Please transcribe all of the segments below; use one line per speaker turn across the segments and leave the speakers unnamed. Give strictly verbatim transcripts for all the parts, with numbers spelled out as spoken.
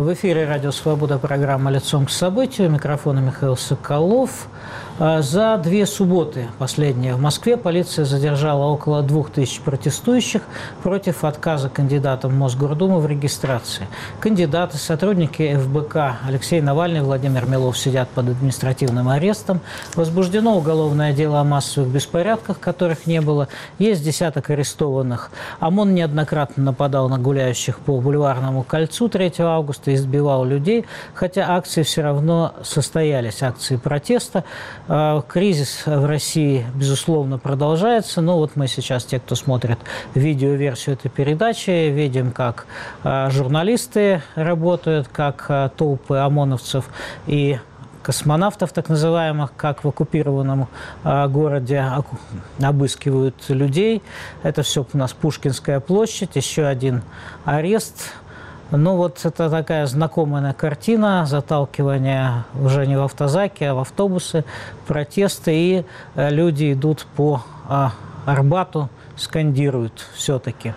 В эфире «Радио Свобода», программа «Лицом к событию». Микрофон Михаил Соколов. За две субботы последние в Москве полиция задержала около двух тысяч протестующих против отказа кандидатам в Мосгордуму в регистрации. Кандидаты, сотрудники эф бэ ка Алексей Навальный и Владимир Милов сидят под административным арестом. Возбуждено уголовное дело о массовых беспорядках, которых не было. Есть десяток арестованных. ОМОН неоднократно нападал на гуляющих по Бульварному кольцу третьего августа, избивал людей, хотя акции все равно состоялись, акции протеста. Кризис в России, безусловно, продолжается. Но вот мы сейчас, те, кто смотрит видеоверсию этой передачи, видим, как журналисты работают, как толпы ОМОНовцев и космонавтов, так называемых, как в оккупированном городе обыскивают людей. Это все у нас Пушкинская площадь, еще один арест. Ну вот это такая знакомая картина, заталкивание уже не в автозаки, а в автобусы, протесты, и люди идут по а, Арбату, скандируют все-таки.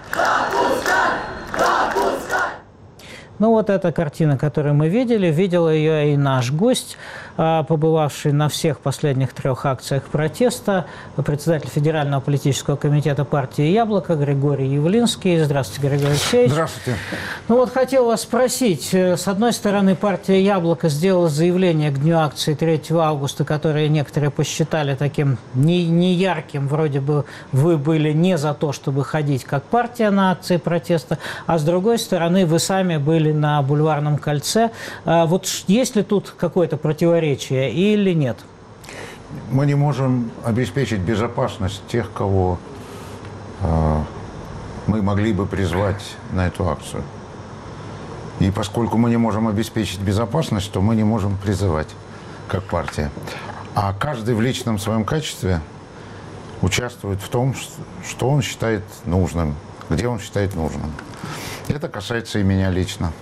Ну вот эта картина, которую мы видели, видел ее и наш гость, побывавший на всех последних трех акциях протеста, председатель Федерального политического комитета партии «Яблоко» Григорий Явлинский. Здравствуйте, Григорий Алексеевич.
Здравствуйте.
Ну вот хотел вас спросить. С одной стороны, партия «Яблоко» сделала заявление к дню акции третьего августа, которое некоторые посчитали таким неярким. Вроде бы вы были не за то, чтобы ходить как партия на акции протеста, а с другой стороны, вы сами были на Бульварном кольце. Вот есть ли тут какое-то противоречие или нет?
Мы не можем обеспечить безопасность тех, кого э, мы могли бы призвать на эту акцию. И поскольку мы не можем обеспечить безопасность, то мы не можем призывать как партия. А каждый в личном своем качестве участвует в том, что он считает нужным, где он считает нужным. Это касается и меня лично.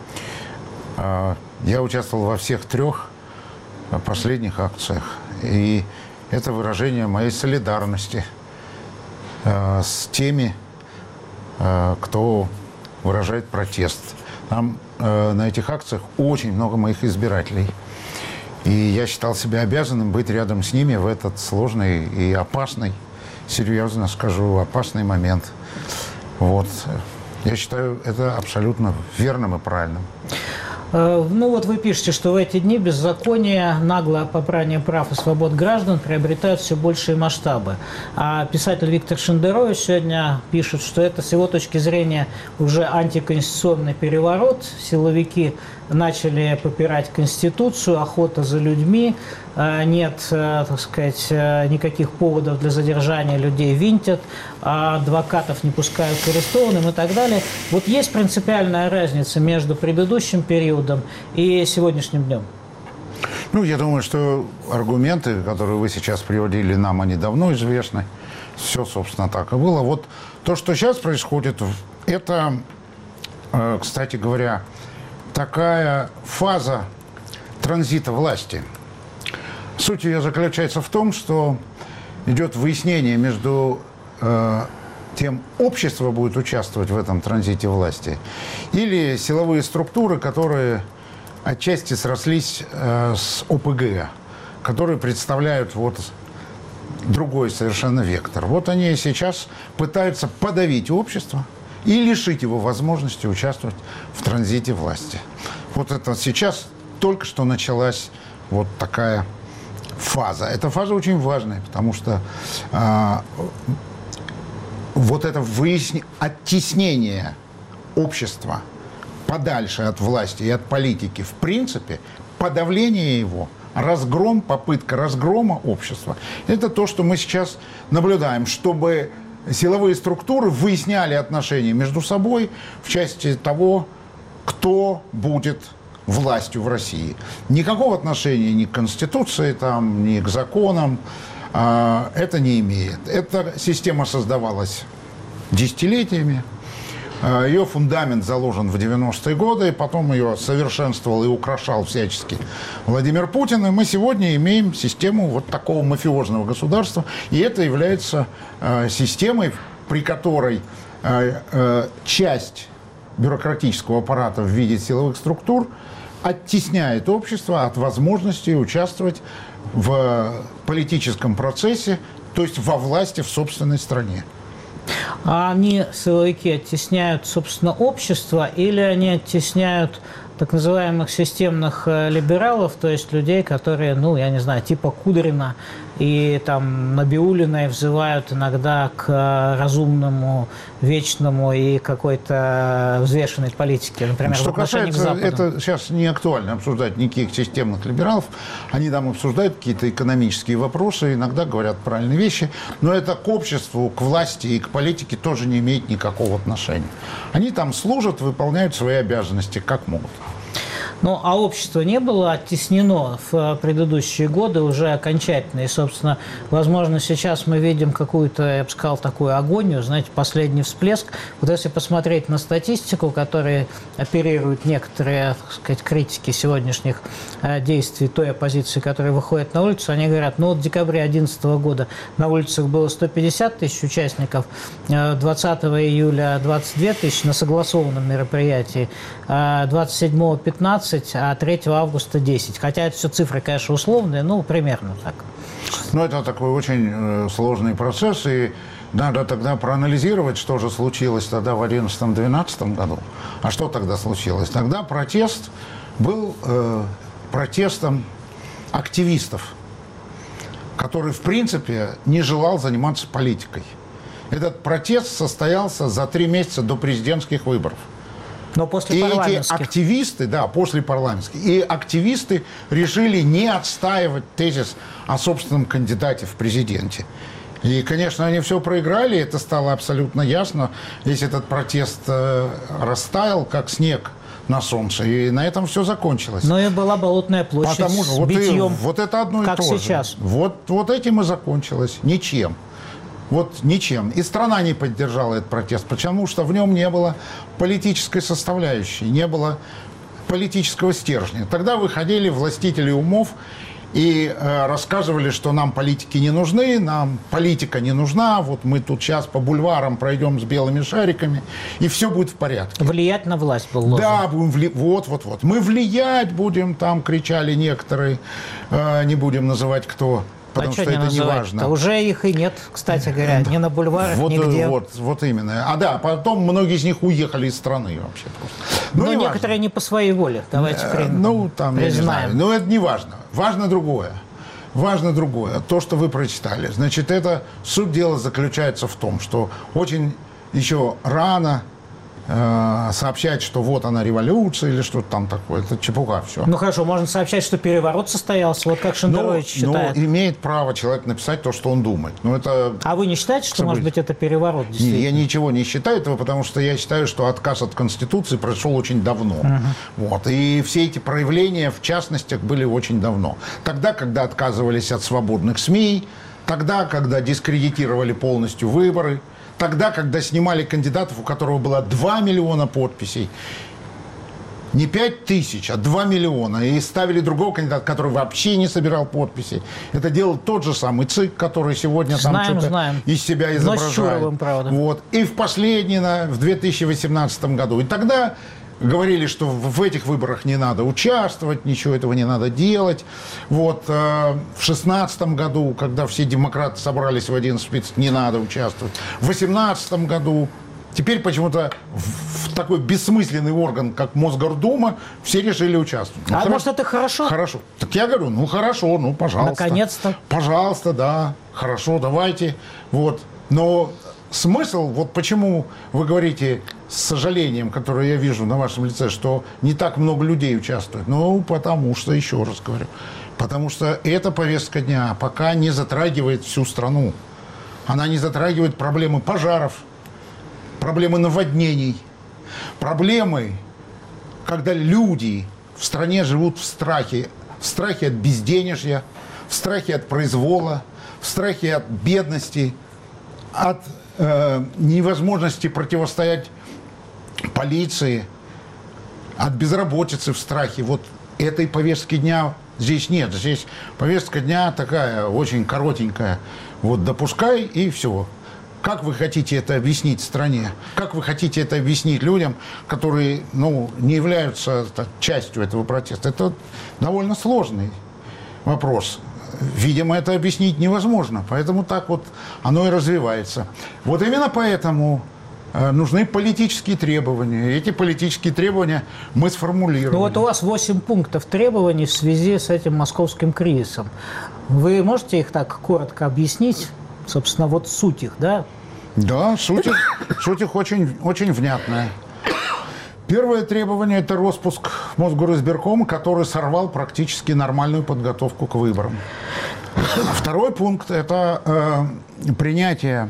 Я участвовал во всех трех последних акциях. И это выражение моей солидарности с теми, кто выражает протест. Там на этих акциях очень много моих избирателей. И я считал себя обязанным быть рядом с ними в этот сложный и опасный, серьезно скажу, опасный момент. Вот. Я считаю это абсолютно верным и правильным.
Ну вот вы пишете, что в эти дни беззаконие, наглое попрание прав и свобод граждан приобретают все большие масштабы. А писатель Виктор Шендерович сегодня пишет, что это с его точки зрения уже антиконституционный переворот. Силовики начали попирать Конституцию, охота за людьми, нет, так сказать, никаких поводов для задержания людей, винтят, адвокатов не пускают к арестованным и так далее. Вот есть принципиальная разница между предыдущим периодом и сегодняшним днем?
Ну, я думаю, что аргументы, которые вы сейчас приводили, нам они давно известны. Все, собственно, так и было. Вот то, что сейчас происходит, это, кстати говоря, такая фаза транзита власти. Суть ее заключается в том, что идет выяснение между э, тем, общество будет участвовать в этом транзите власти, или силовые структуры, которые отчасти срослись э, с о пэ гэ, которые представляют вот другой совершенно вектор. Вот они сейчас пытаются подавить общество и лишить его возможности участвовать в транзите власти. Вот это сейчас только что началась вот такая фаза. Эта фаза очень важная, потому что а, вот это выясни... оттеснение общества подальше от власти и от политики, в принципе, подавление его, разгром, попытка разгрома общества, это то, что мы сейчас наблюдаем, чтобы силовые структуры выясняли отношения между собой в части того, кто будет властью в России. Никакого отношения ни к Конституции, там, ни к законам э, это не имеет. Эта система создавалась десятилетиями. Э, ее фундамент заложен в девяностые годы, и потом ее совершенствовал и украшал всячески Владимир Путин. И мы сегодня имеем систему вот такого мафиозного государства. И это является э, системой, при которой э, э, часть бюрократического аппарата в виде силовых структур оттесняет общество от возможности участвовать в политическом процессе, то есть во власти в собственной стране.
А они, силовики, оттесняют, собственно, общество, или они оттесняют так называемых системных либералов, то есть людей, которые, ну, я не знаю, типа Кудрина и там Набиуллиной взывают иногда к разумному, вечному и какой-то взвешенной политике, например,
что
в отношении к
касается,
Западу.
это сейчас не актуально обсуждать никаких системных либералов, они там обсуждают какие-то экономические вопросы, иногда говорят правильные вещи, но это к обществу, к власти и к политике тоже не имеет никакого отношения. Они там служат, выполняют свои обязанности как могут.
Ну, а общество не было оттеснено в предыдущие годы уже окончательно. И, собственно, возможно, сейчас мы видим какую-то, я бы сказал, такую агонию, знаете, последний всплеск. Вот если посмотреть на статистику, которой оперируют некоторые, так сказать, критики сегодняшних действий той оппозиции, которая выходит на улицу, они говорят, ну, вот в декабре две тысячи одиннадцатого года на улицах было сто пятьдесят тысяч участников, двадцатого июля двадцать две тысячи на согласованном мероприятии, двадцать седьмого пятнадцать, а третьего августа десять. Хотя это все цифры, конечно, условные, ну, примерно так.
Ну, это такой очень сложный процесс, и надо тогда проанализировать, что же случилось тогда в одиннадцатом-двенадцатом году. А что тогда случилось? Тогда протест был э, протестом активистов, который, в принципе, не желал заниматься политикой. Этот протест состоялся за три месяца до президентских выборов.
Но после
и
парламентских.
эти активисты, да, после парламентских, и активисты решили не отстаивать тезис о собственном кандидате в президенте. И, конечно, они все проиграли, это стало абсолютно ясно. Весь этот протест э, растаял, как снег на солнце, и на этом все закончилось.
Но и была Болотная площадь
Потому что
с
вот,
битьем,
и, вот это одно и
как
то же.
сейчас.
Вот, вот этим и закончилось. Ничем. Вот ничем. И страна не поддержала этот протест, потому что в нем не было политической составляющей, не было политического стержня. Тогда выходили властители умов и э, рассказывали, что нам политики не нужны, нам политика не нужна, вот мы тут сейчас по бульварам пройдем с белыми шариками, и все будет в порядке.
Влиять на власть был лозунг.
Да, будем вли... вот, вот, вот. Мы влиять будем, там кричали некоторые, э, не будем называть кто. Потому
а
что,
что
это не
важно. Уже их и нет, кстати говоря, ни на бульварах,
вот,
нигде.
Вот, вот именно. А да, потом многие из них уехали из страны вообще просто.
Ну,
не
некоторые важно. Не по своей воле, давайте
э, Ну, там, я не знаю. Но это не важно. Важно другое. Важно другое. То, что вы прочитали. Значит, это суть дела заключается в том, что очень еще рано сообщать, что вот она революция или что-то там такое. Это чепуха все.
Ну хорошо, можно сообщать, что переворот состоялся, вот как Шендерович считает.
Ну, имеет право человек написать то, что он думает. Но это...
А вы не считаете, что, может быть, это переворот?
Не, я ничего не считаю этого, потому что я считаю, что отказ от Конституции прошел очень давно. Угу. Вот. И все эти проявления в частностях были очень давно. Тогда, когда отказывались от свободных СМИ, тогда, когда дискредитировали полностью выборы, тогда, когда снимали кандидатов, у которого было два миллиона подписей, не пять тысяч, а два миллиона, и ставили другого кандидата, который вообще не собирал подписей. Это делал тот же самый ЦИК, который сегодня
знаем,
там что-то из себя изображает.
Но с Чуровым, правда.
Вот. И в последний, в две тысячи восемнадцатом году. И тогда говорили, что в этих выборах не надо участвовать, ничего этого не надо делать. Вот. В шестнадцатом году, когда все демократы собрались в один список, не надо участвовать. В восемнадцатом году. Теперь почему-то в такой бессмысленный орган, как Мосгордума, все решили участвовать.
Ну, а хорошо, может, это хорошо?
Хорошо. Так я говорю, ну хорошо, ну пожалуйста.
Наконец-то.
Пожалуйста, да, хорошо, давайте. Вот. Но смысл, вот почему вы говорите с сожалением, которое я вижу на вашем лице, что не так много людей участвует. Ну, потому что, еще раз говорю, потому что эта повестка дня пока не затрагивает всю страну. Она не затрагивает проблемы пожаров, проблемы наводнений, проблемы, когда люди в стране живут в страхе, в страхе от безденежья, в страхе от произвола, в страхе от бедности, от э, невозможности противостоять полиции, от безработицы в страхе. Вот этой повестки дня здесь нет. Здесь повестка дня такая очень коротенькая. Вот допускай и все. Как вы хотите это объяснить стране? Как вы хотите это объяснить людям, которые, ну, не являются так, частью этого протеста? Это довольно сложный вопрос. Видимо, это объяснить невозможно. Поэтому так вот оно и развивается. Вот именно поэтому нужны политические требования. И эти политические требования мы сформулируем.
Ну вот у вас восемь пунктов требований в связи с этим московским кризисом. Вы можете их так коротко объяснить? Собственно, вот суть их, да?
Да, суть их, суть их очень, очень внятная. Первое требование – это распуск Мосгоризбиркома, который сорвал практически нормальную подготовку к выборам. Второй пункт – это э, принятие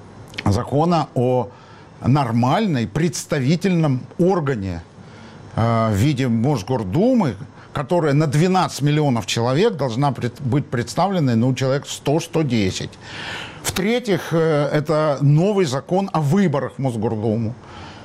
закона о нормальной представительном органе э, в виде Мосгордумы, которая на двенадцать миллионов человек должна пред, быть представлена, ну, человек сто — сто десять. В-третьих, э, это новый закон о выборах в Мосгордуму,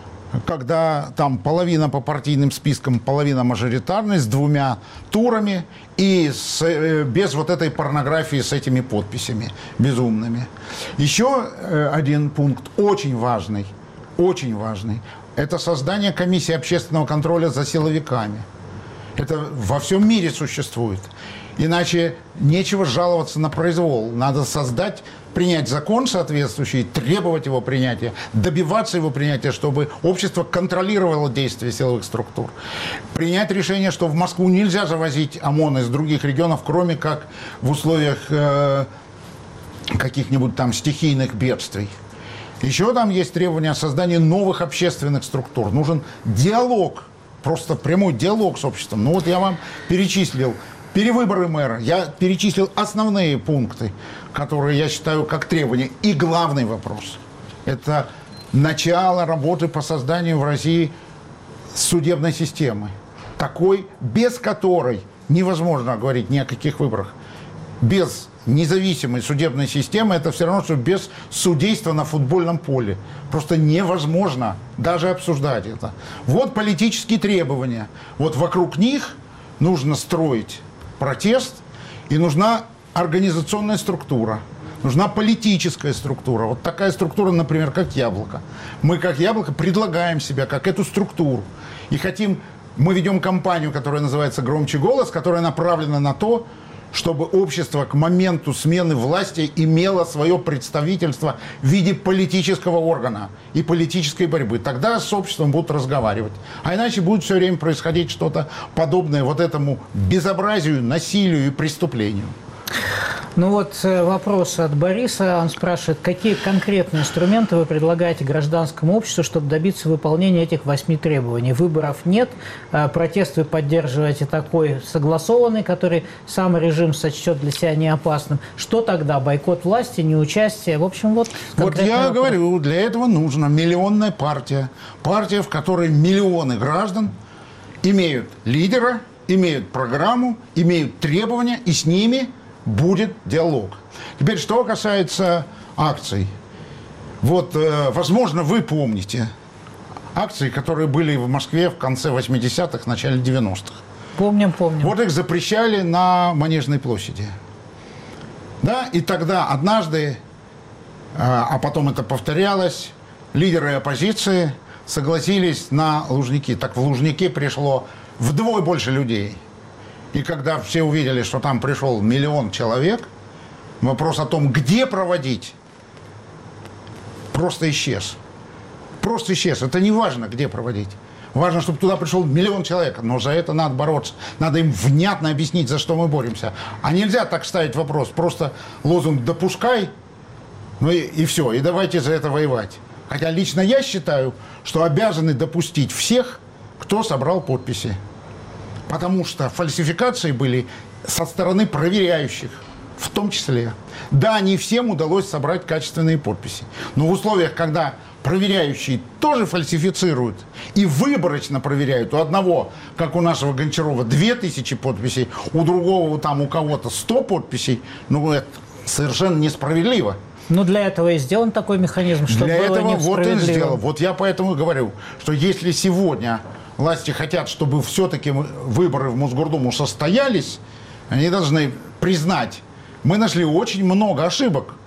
когда там половина по партийным спискам, половина мажоритарной, с двумя турами и с, э, без вот этой порнографии с этими подписями безумными. Еще э, один пункт очень важный, очень важный, это создание комиссии общественного контроля за силовиками. Это во всем мире существует. Иначе нечего жаловаться на произвол. Надо создать, принять закон соответствующий, требовать его принятия, добиваться его принятия, чтобы общество контролировало действия силовых структур. Принять решение, что в Москву нельзя завозить ОМОН из других регионов, кроме как в условиях э, каких-нибудь там стихийных бедствий. Еще там есть требования о создании новых общественных структур. Нужен диалог, просто прямой диалог с обществом. Ну вот я вам перечислил перевыборы мэра, я перечислил основные пункты, которые я считаю как требования. И главный вопрос – это начало работы по созданию в России судебной системы. Такой, без которой невозможно говорить ни о каких выборах. Без независимой судебной системы это все равно, что без судейства на футбольном поле. Просто невозможно даже обсуждать это. Вот политические требования. Вот вокруг них нужно строить протест, и нужна организационная структура, нужна политическая структура. Вот такая структура, например, как «Яблоко». Мы, как «Яблоко», предлагаем себя как эту структуру. И хотим, мы ведем кампанию, которая называется «Громче голос», которая направлена на то, чтобы общество к моменту смены власти имело свое представительство в виде политического органа и политической борьбы. Тогда с обществом будут разговаривать. А иначе будет все время происходить что-то подобное вот этому безобразию, насилию и преступлению.
Ну вот вопрос от Бориса. Он спрашивает, какие конкретные инструменты вы предлагаете гражданскому обществу, чтобы добиться выполнения этих восьми требований? Выборов нет, протест вы поддерживаете такой согласованный, который сам режим сочтет для себя неопасным. Что тогда? Бойкот власти, неучастие? В общем, вот...
Вот я
вопрос.
говорю, для этого нужна миллионная партия. Партия, в которой миллионы граждан имеют лидера, имеют программу, имеют требования, и с ними будет диалог. Теперь, что касается акций. Вот, э, возможно, вы помните акции, которые были в Москве в конце восьмидесятых, начале девяностых.
Помним, помним.
Вот их запрещали на Манежной площади. Да, и тогда однажды, э, а потом это повторялось, лидеры оппозиции согласились на Лужники. Так в Лужники пришло вдвое больше людей. И когда все увидели, что там пришел миллион человек, вопрос о том, где проводить, просто исчез. Просто исчез. Это не важно, где проводить. Важно, чтобы туда пришел миллион человек. Но за это надо бороться. Надо им внятно объяснить, за что мы боремся. А нельзя так ставить вопрос. Просто лозунг «допускай», ну и, и все. И давайте за это воевать. Хотя лично я считаю, что обязаны допустить всех, кто собрал подписи. Потому что фальсификации были со стороны проверяющих, в том числе. Да, не всем удалось собрать качественные подписи. Но в условиях, когда проверяющие тоже фальсифицируют и выборочно проверяют, у одного, как у нашего Гончарова, две тысячи подписей, у другого, там, у кого-то сто подписей, ну, это совершенно несправедливо.
Ну, для этого и сделан такой механизм, чтобы
для
было
этого вот и сделал.
несправедливо.
Вот я поэтому и говорю, что если сегодня власти хотят, чтобы все-таки выборы в Мосгордуму состоялись, они должны признать, мы нашли очень много ошибок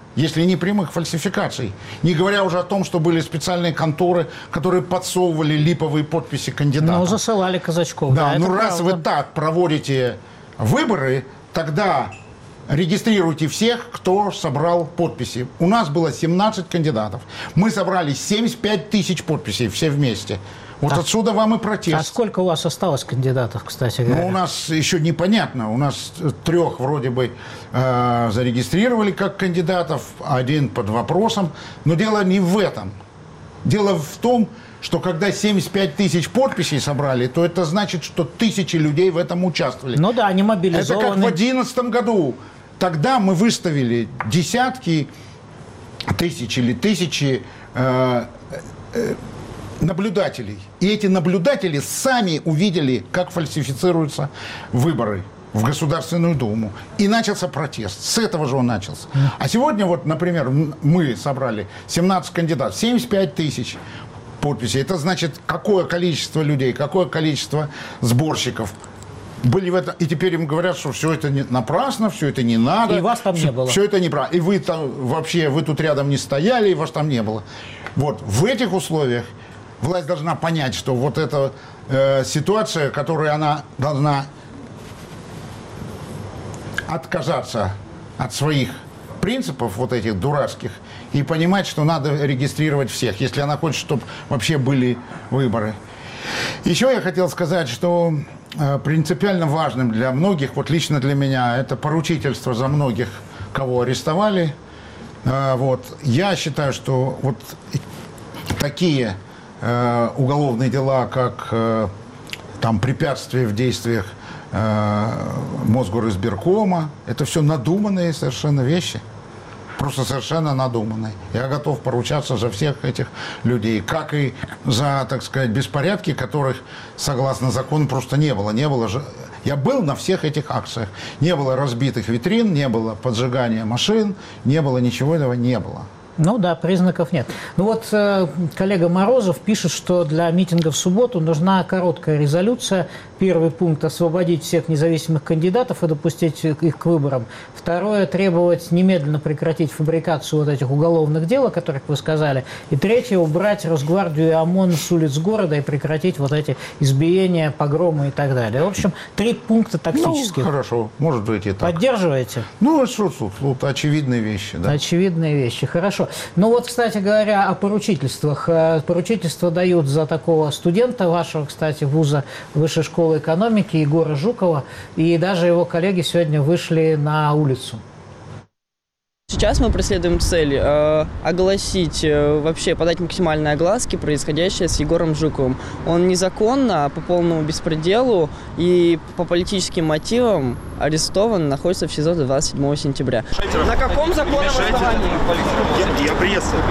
если не прямых фальсификаций. Не говоря уже о том, что были специальные конторы, которые подсовывали липовые подписи кандидатов.
Ну, засылали казачков.
Да,
да
ну раз
правда.
вы так проводите выборы, тогда регистрируйте всех, кто собрал подписи. У нас было семнадцать кандидатов. Мы собрали семьдесят пять тысяч подписей все вместе. Вот а, отсюда вам и протест.
А сколько у вас осталось кандидатов, кстати говоря?
Ну, у нас еще непонятно. У нас трех вроде бы э, зарегистрировали как кандидатов, один под вопросом. Но дело не в этом. Дело в том, что когда семьдесят пять тысяч подписей собрали, то это значит, что тысячи людей в этом участвовали.
Ну да, они мобилизованы.
Это как в две тысячи одиннадцатом году. Тогда мы выставили десятки тысяч или тысячи э, э, наблюдателей. И эти наблюдатели сами увидели, как фальсифицируются выборы в Государственную Думу. И начался протест. С этого же он начался. А сегодня, вот, например, мы собрали семнадцать кандидатов, семьдесят пять тысяч подписей. Это значит, какое количество людей, какое количество сборщиков были в этом. И теперь им говорят, что все это не, напрасно, все это не надо.
И вас там
все,
не было.
Все это неправильно. И вы там вообще, вы тут рядом не стояли, и вас там не было. Вот в этих условиях власть должна понять, что вот эта э, ситуация, которая она должна отказаться от своих принципов вот этих дурацких и понимать, что надо регистрировать всех, если она хочет, чтобы вообще были выборы. Еще я хотел сказать, что э, принципиально важным для многих, вот лично для меня, это поручительство за многих, кого арестовали. Э, вот. Я считаю, что вот такие э, уголовные дела, как э, там препятствие в действиях Мосгоризбиркома, это все надуманные совершенно вещи. Просто совершенно надуманные. Я готов поручаться за всех этих людей. Как и за, так сказать, беспорядки, которых, согласно закону, просто не было. Не было же... Я был на всех этих акциях. Не было разбитых витрин, не было поджигания машин, не было ничего этого, не было.
Ну да, признаков нет. Ну вот э, коллега Морозов пишет, что для митинга в субботу нужна короткая резолюция. Первый пункт – освободить всех независимых кандидатов и допустить их к выборам. Второе – требовать немедленно прекратить фабрикацию вот этих уголовных дел, о которых вы сказали. И третье – убрать Росгвардию и ОМОН с улиц города и прекратить вот эти избиения, погромы и так далее. В общем, три пункта тактических.
Ну, хорошо, может быть и так.
Поддерживаете?
Ну, что тут? Вот очевидные вещи, да.
Очевидные вещи, хорошо. Ну вот, кстати говоря, о поручительствах. Поручительство дают за такого студента вашего, кстати, вуза Высшей школы экономики Егора Жукова. И даже его коллеги сегодня вышли на улицу.
Сейчас мы преследуем цель э, огласить, э, вообще подать максимальные огласки происходящее с Егором Жуковым. Он незаконно, по полному беспределу и по политическим мотивам арестован, находится в СИЗО до двадцать седьмого сентября. На каком законном основании?
Я, я приветствую.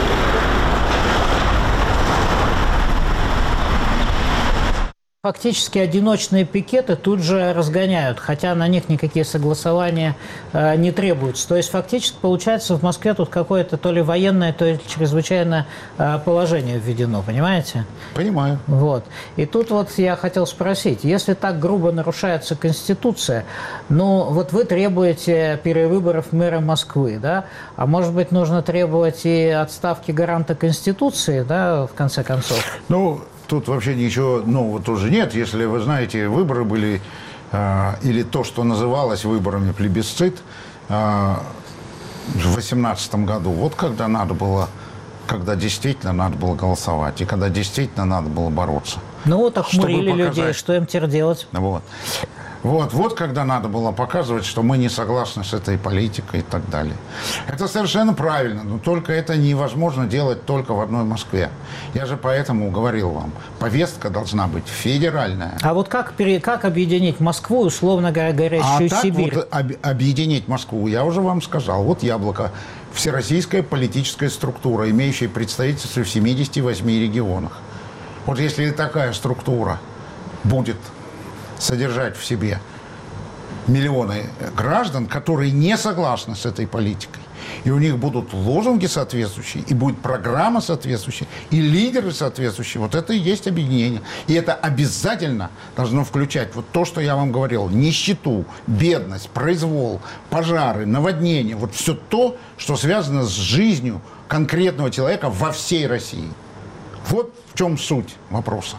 Фактически одиночные пикеты тут же разгоняют, хотя на них никакие согласования э, не требуются. То есть фактически получается в Москве тут какое-то то ли военное, то ли чрезвычайное э, положение введено, понимаете?
Понимаю.
Вот. И тут вот я хотел спросить, если так грубо нарушается Конституция, ну вот вы требуете перевыборов мэра Москвы, да? А может быть нужно требовать и отставки гаранта Конституции, да, в конце концов?
Ну, тут вообще ничего нового тоже нет. Если вы знаете, выборы были, э, или то, что называлось выборами плебисцит, э, в две тысячи восемнадцатом году, вот когда надо было, когда действительно надо было голосовать, и когда действительно надо было бороться.
Ну вот охмурили
показать...
людей, что им теперь делать?
Вот. Вот, вот когда надо было показывать, что мы не согласны с этой политикой и так далее. Это совершенно правильно, но только это невозможно делать только в одной Москве. Я же поэтому говорил вам, повестка должна быть федеральная.
А вот как, как объединить Москву, условно говоря, горящую
а так
Сибирь?
Вот об, объединить Москву, я уже вам сказал, вот яблоко. Всероссийская политическая структура, имеющая представительство в семидесяти восьми регионах. Вот если такая структура будет содержать в себе миллионы граждан, которые не согласны с этой политикой, И у них будут лозунги соответствующие, и будет программа соответствующая, и лидеры соответствующие. Вот это и есть объединение. И это обязательно должно включать вот то, что я вам говорил. Нищету, бедность, произвол, пожары, наводнения. Вот все то, что связано с жизнью конкретного человека во всей России. Вот в чем суть вопроса.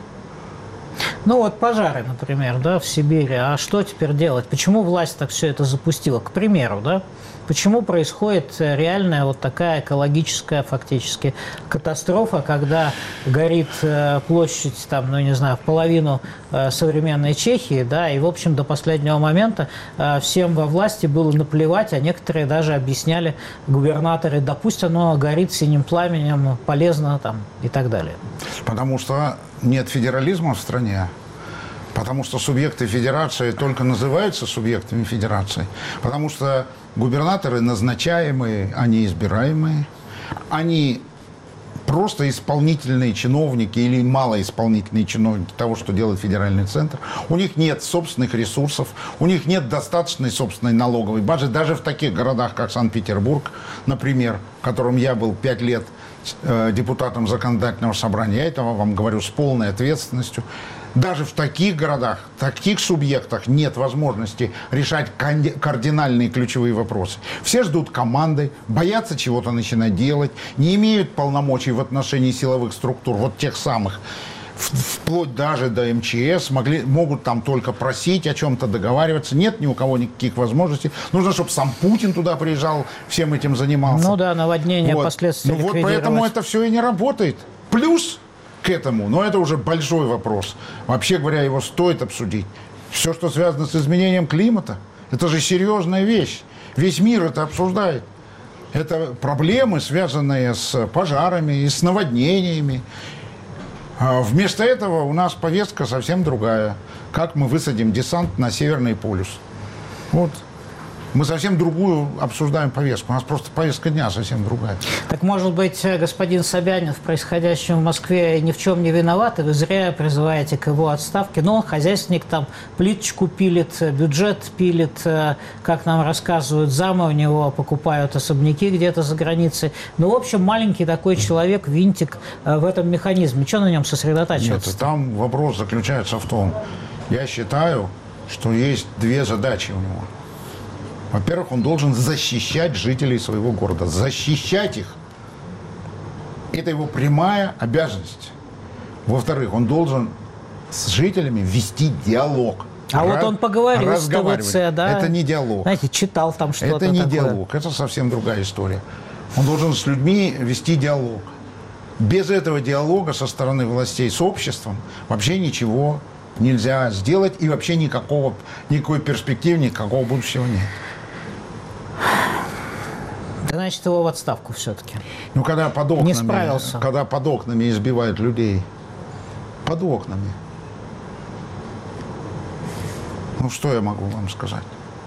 Ну вот пожары, например, да, в Сибири. А что теперь делать? Почему власть так все это запустила? К примеру, да? Почему происходит реальная вот такая экологическая фактически катастрофа, когда горит площадь, там, ну не знаю, в половину современной Чехии, да, и в общем до последнего момента всем во власти было наплевать, а некоторые даже объясняли, губернаторы, да пусть оно горит синим пламенем, полезно там и так далее.
Потому что нет федерализма в стране. Потому что субъекты федерации только называются субъектами федерации. Потому что губернаторы назначаемые, они избираемые. Они просто исполнительные чиновники или малоисполнительные чиновники того, что делает федеральный центр. У них нет собственных ресурсов, у них нет достаточной собственной налоговой базы. Даже в таких городах, как Санкт-Петербург, например, в котором я был пять лет депутатом законодательного собрания, я этого вам говорю с полной ответственностью. Даже в таких городах, в таких субъектах нет возможности решать кардинальные ключевые вопросы. Все ждут команды, боятся чего-то начинать делать, не имеют полномочий в отношении силовых структур, вот тех самых, вплоть даже до эм че эс, могли, могут там только просить о чем-то, договариваться. Нет ни у кого никаких возможностей. Нужно, чтобы сам Путин туда приезжал, всем этим занимался.
Ну да, наводнение, вот. Последствия
ну вот поэтому это все и не работает. Плюс к этому, но это уже большой вопрос. Вообще говоря, его стоит обсудить. Все, что связано с изменением климата, это же серьезная вещь. Весь мир это обсуждает. Это проблемы, связанные с пожарами и с наводнениями. А вместо этого у нас повестка совсем другая. Как мы высадим десант на Северный полюс. Вот. Мы совсем другую обсуждаем повестку. У нас просто повестка дня совсем другая.
Так, может быть, господин Собянин в происходящем в Москве ни в чем не виноват, и вы зря призываете к его отставке. Но он хозяйственник, там плиточку пилит, бюджет пилит, как нам рассказывают, замы у него покупают особняки где-то за границей. Ну, в общем, маленький такой человек, винтик в этом механизме. Что на нем сосредотачиваться?
Нет, там вопрос заключается в том, я считаю, что есть две задачи у него. Во-первых, он должен защищать жителей своего города. Защищать их. Это его прямая обязанность. Во-вторых, он должен с жителями вести диалог.
А вот он поговорил с тэ вэ цэ, да?
Это не диалог.
Знаете, читал там что-то
Это не
такое.
диалог, это совсем другая история. Он должен с людьми вести диалог. Без этого диалога со стороны властей с обществом вообще ничего нельзя сделать. И вообще никакого, никакой перспективы, никакого будущего нет.
Значит, его в отставку все-таки.
Ну, когда под окнами,
не справился.
Когда под окнами избивают людей. Под окнами. Ну, что я могу вам сказать?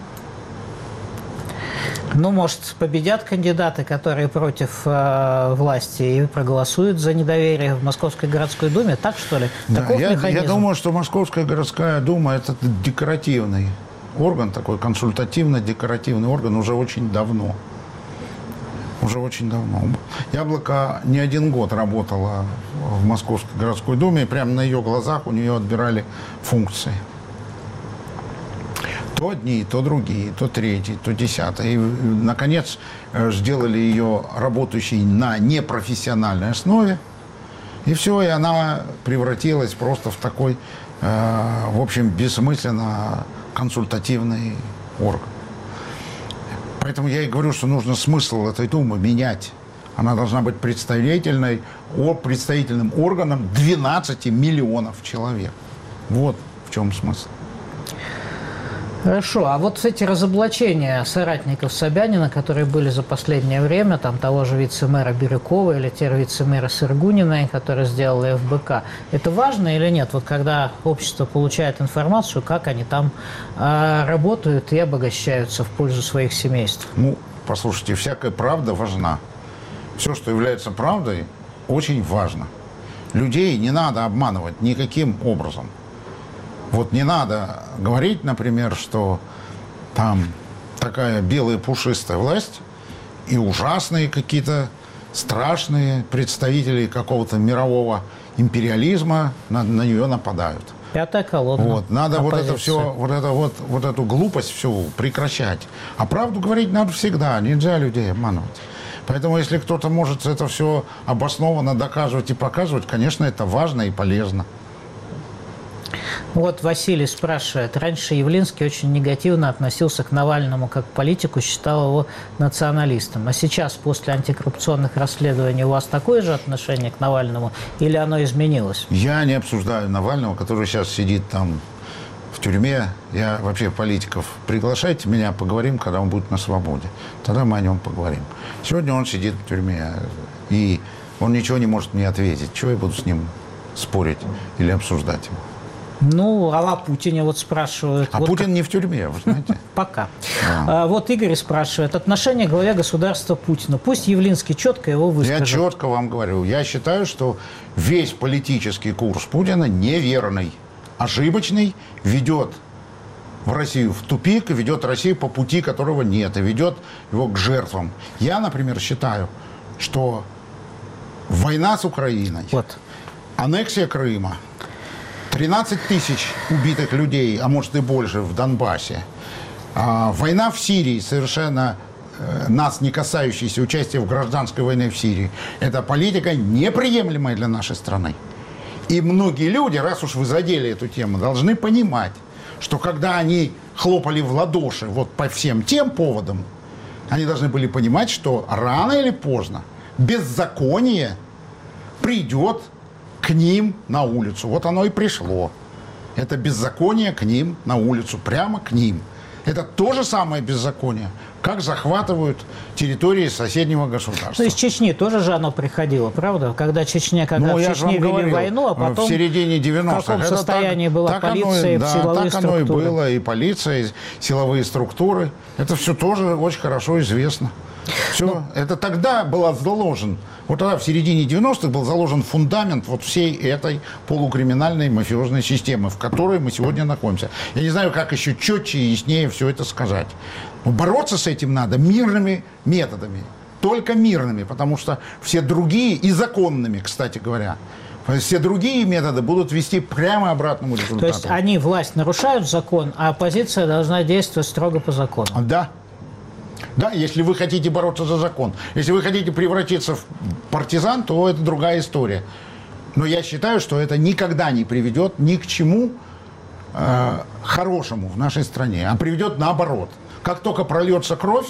Ну, может, победят кандидаты, которые против э, власти и проголосуют за недоверие в Московской городской думе? Так, что ли?
Да,
Таков
я,
механизм?
я думаю, что Московская городская дума – это декоративный орган, такой консультативно-декоративный орган уже очень давно. Уже очень давно. Яблоко не один год работала в Московской городской думе, и прямо на ее глазах у нее отбирали функции. То одни, то другие, то третьи, то десятые. И, наконец, сделали ее работающей на непрофессиональной основе. И все, и она превратилась просто в такой, э, в общем, бессмысленно консультативный орган. Поэтому я и говорю, что нужно смысл этой думы менять. Она должна быть представительной, представительным органом двенадцати миллионов человек. Вот в чем смысл.
Хорошо, а вот эти разоблачения соратников Собянина, которые были за последнее время, там того же вице-мэра Бирюкова или те вице-мэра Сыргуниной, которые сделали эф бэ ка, это важно или нет? Вот когда общество получает информацию, как они там э, работают и обогащаются в пользу своих семейств?
Ну, послушайте, всякая правда важна. Все, что является правдой, очень важно. Людей не надо обманывать никаким образом. Вот не надо говорить, например, что там такая белая пушистая власть, и ужасные какие-то, страшные представители какого-то мирового империализма на, на нее нападают.
Пятая колонна.
Вот. Надо
оппозиция.
вот это все, вот, это вот, вот эту глупость всю прекращать. А правду говорить надо всегда, нельзя людей обманывать. Поэтому если кто-то может это все обоснованно доказывать и показывать, конечно, это важно и полезно.
Вот Василий спрашивает. Раньше Явлинский очень негативно относился к Навальному как к политику, считал его националистом. А сейчас, после антикоррупционных расследований, у вас такое же отношение к Навальному или оно изменилось?
Я не обсуждаю Навального, который сейчас сидит там в тюрьме. Я вообще политиков. Приглашайте меня, поговорим, когда он будет на свободе. Тогда мы о нем поговорим. Сегодня он сидит в тюрьме, и он ничего не может мне ответить. Чего я буду с ним спорить или обсуждать его?
Ну, а о Путине вот спрашивают.
А
вот
Путин
как...
не в тюрьме, вы знаете.
Пока.
Да.
А, вот Игорь спрашивает. Отношение к главе государства Путина. Пусть Явлинский четко его выскажет.
Я четко вам говорю. Я считаю, что весь политический курс Путина неверный, ошибочный, ведет в Россию в тупик, ведет Россию по пути, которого нет, и ведет его к жертвам. Я, например, считаю, что война с Украиной,
Вот.
аннексия Крыма, тринадцать тысяч убитых людей, а может и больше в Донбассе, а, война в Сирии, совершенно э, нас не касающаяся, участие в гражданской войне в Сирии, это политика неприемлемая для нашей страны. И многие люди, раз уж вы задели эту тему, должны понимать, что когда они хлопали в ладоши вот по всем тем поводам, они должны были понимать, что рано или поздно беззаконие придет к ним на улицу. Вот оно и пришло. Это беззаконие к ним на улицу, прямо к ним. Это то же самое беззаконие, как захватывают территории соседнего государства.
То есть Чечни тоже же оно приходило, правда? Когда Чечня, когда
Ну,
в
я же
Чечне
вам
вели
говорил,
войну, а потом
в середине девяностых.
в каком
Это
состоянии
так,
была
так
полиция
оно,
и
да,
силовые
так оно и
структуры?
было, и полиция, и силовые структуры. Это все тоже очень хорошо известно. Все, ну, это тогда был заложен, вот тогда в середине девяностых был заложен фундамент вот всей этой полукриминальной мафиозной системы, в которой мы сегодня находимся. Я не знаю, как еще четче и яснее все это сказать. Но бороться с этим надо мирными методами, только мирными, потому что все другие, и законными, кстати говоря, все другие методы будут вести прямо обратному результату.
То есть они, власть, нарушают закон, а оппозиция должна действовать строго по закону?
Да. Да, если вы хотите бороться за закон. Если вы хотите превратиться в партизан, то это другая история. Но я считаю, что это никогда не приведет ни к чему э, хорошему в нашей стране, а приведет наоборот. Как только прольется кровь,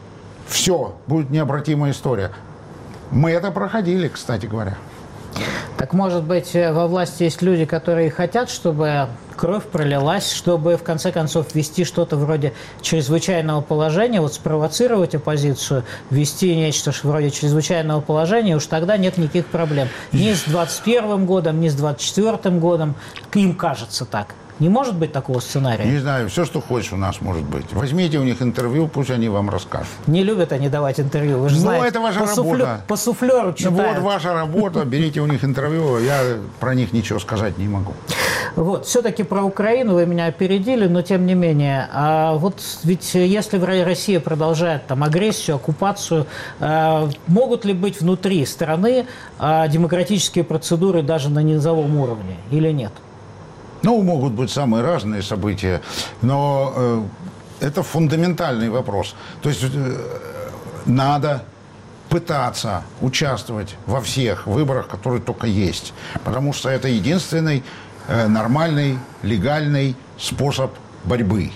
все, будет необратимая история. Мы это проходили, кстати говоря.
Так, может быть, во власти есть люди, которые хотят, чтобы кровь пролилась, чтобы, в конце концов, ввести что-то вроде чрезвычайного положения, вот спровоцировать оппозицию, ввести нечто вроде чрезвычайного положения, уж тогда нет никаких проблем. Ни с двадцать первым годом, ни с двадцать четвёртым годом, им кажется так. Не может быть такого сценария?
Не знаю, все, что хочешь, у нас может быть. Возьмите у них интервью, пусть они вам расскажут.
Не любят они давать интервью, вы же
Ну,
знаете.
это ваша
по
работа.
Суфлё, по суфлеру читают.
Вот ваша работа, берите у них интервью, я про них ничего сказать не могу.
Вот, все-таки про Украину вы меня опередили, но тем не менее. А вот ведь если Россия продолжает там агрессию, оккупацию, а, могут ли быть внутри страны а, демократические процедуры даже на низовом уровне или нет?
Ну, могут быть самые разные события, но э, это фундаментальный вопрос. То есть э, надо пытаться участвовать во всех выборах, которые только есть, потому что это единственный э, нормальный, легальный способ борьбы.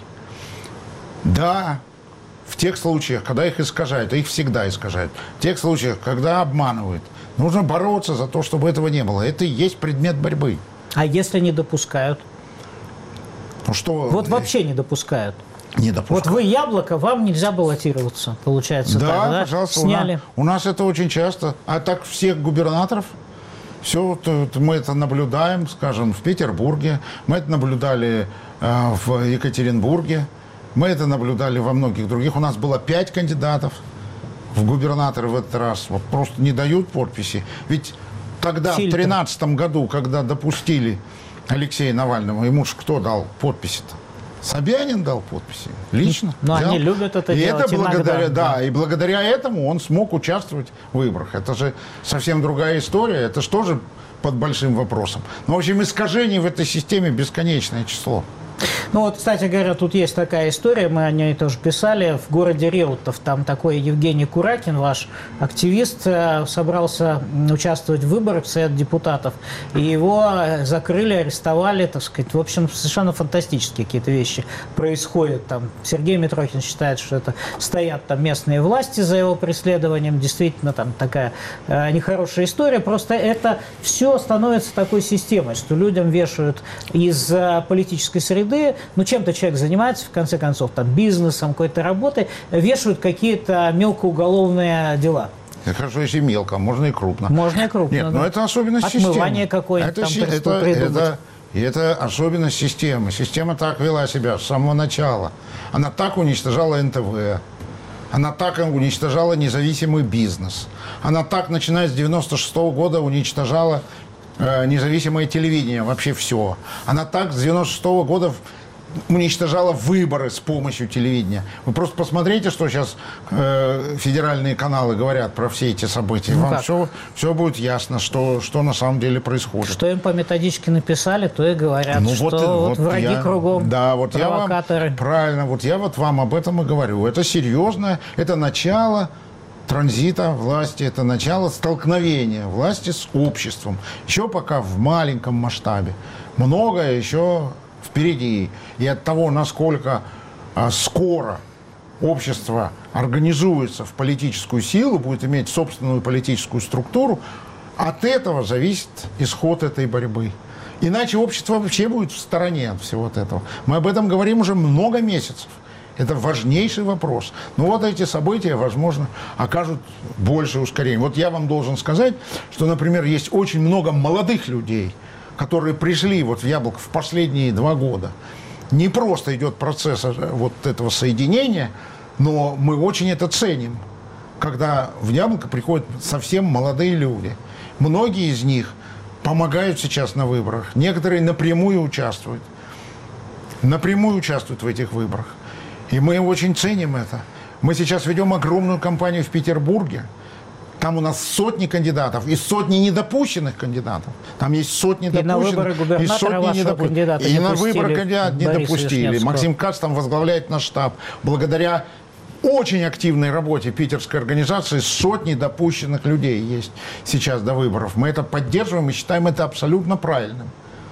Да, в тех случаях, когда их искажают, а их всегда искажают, в тех случаях, когда обманывают, нужно бороться за то, чтобы этого не было. Это и есть предмет борьбы.
А если не допускают?
Ну, что...
Вот вообще не допускают.
Не допускают.
Вот вы яблоко, вам нельзя баллотироваться, получается,
да,
так, да?
пожалуйста,
Сняли.
У нас, у нас это очень часто. А так всех губернаторов, все, мы это наблюдаем, скажем, в Петербурге, мы это наблюдали э, в Екатеринбурге, мы это наблюдали во многих других. У нас было пять кандидатов в губернаторы в этот раз. Вот просто не дают подписи. Ведь тогда,
Фильтр.
в тринадцатом году, когда допустили Алексея Навального, ему же кто дал подписи-то? Собянин дал подписи лично.
Но
взял.
они любят это
и
делать
это благодаря,
иногда.
да, и благодаря этому он смог участвовать в выборах. Это же совсем другая история. Это же тоже под большим вопросом. Но, в общем, искажений в этой системе бесконечное число.
Ну вот, кстати говоря, тут есть такая история, мы о ней тоже писали, в городе Реутов, там такой Евгений Куракин, ваш активист, собрался участвовать в выборах в Совет депутатов, и его закрыли, арестовали, так сказать, в общем, совершенно фантастические какие-то вещи происходят там. Сергей Митрохин считает, что это стоят там местные власти за его преследованием, действительно там такая э, нехорошая история, просто это все становится такой системой, что людям вешают из э, политической среды, ну, чем-то человек занимается, в конце концов, там, бизнесом, какой-то работой, вешают какие-то мелкоуголовные дела.
Это хорошо, если мелко, можно и крупно.
Можно и крупно,
Нет,
да.
но это особенность системы.
Отмывание какое-нибудь
это,
там
си- это,
придумать.
это, это особенность системы. Система так вела себя с самого начала. Она так уничтожала эн тэ вэ. Она так уничтожала независимый бизнес. Она так, начиная с девяносто шестого года, уничтожала независимое телевидение, вообще все. Она так с девяносто шестого года уничтожала выборы с помощью телевидения. Вы просто посмотрите, что сейчас э, федеральные каналы говорят про все эти события.
Ну
Вам
как?
все, все будет ясно, что, что на самом деле происходит.
Что им по методичке написали, то и говорят,
Ну,
что
вот,
вот
вот
враги
я,
кругом,
да, вот
провокаторы.
Я вам, правильно, вот я вот вам об этом и говорю. Это серьезное, это начало транзита власти, это начало столкновения власти с обществом. Еще пока в маленьком масштабе. Многое еще впереди. И от того, насколько а, скоро общество организуется в политическую силу, будет иметь собственную политическую структуру, от этого зависит исход этой борьбы. Иначе общество вообще будет в стороне от всего вот этого. Мы об этом говорим уже много месяцев. Это важнейший вопрос. Но вот эти события, возможно, окажут большее ускорение. Вот я вам должен сказать, что, например, есть очень много молодых людей, которые пришли вот в Яблоко в последние два года. Не просто идет процесс вот этого соединения, но мы очень это ценим, когда в Яблоко приходят совсем молодые люди. Многие из них помогают сейчас на выборах, некоторые напрямую участвуют. Напрямую участвуют в этих выборах. И мы очень ценим это. Мы сейчас ведем огромную кампанию в Петербурге. Там у нас сотни кандидатов и сотни недопущенных кандидатов. Там есть сотни
и
допущенных
на выборы губернатора
и сотни
вашего
недопущенных.
кандидата
И
не
на
пустили,
выборы кандидата не
Бориса
допустили.
Вишневского.
Максим Кац там возглавляет наш штаб. Благодаря очень активной работе питерской организации сотни допущенных людей есть сейчас до выборов. Мы это поддерживаем и считаем это абсолютно правильным.